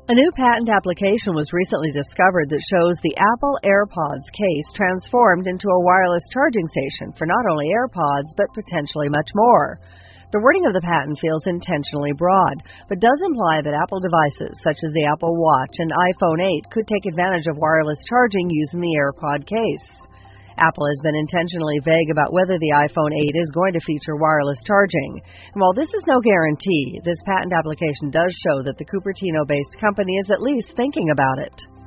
A new patent application was recently discovered that shows the Apple AirPods case transformed into a wireless charging station for not only AirPods, but potentially much more. The wording of the patent feels intentionally broad, but does imply that Apple devices such as the Apple Watch and iPhone 8 could take advantage of wireless charging using the AirPod case. Apple has been intentionally vague about whether the iPhone 8 is going to feature wireless charging. And while this is no guarantee, this patent application does show that the Cupertino-based company is at least thinking about it.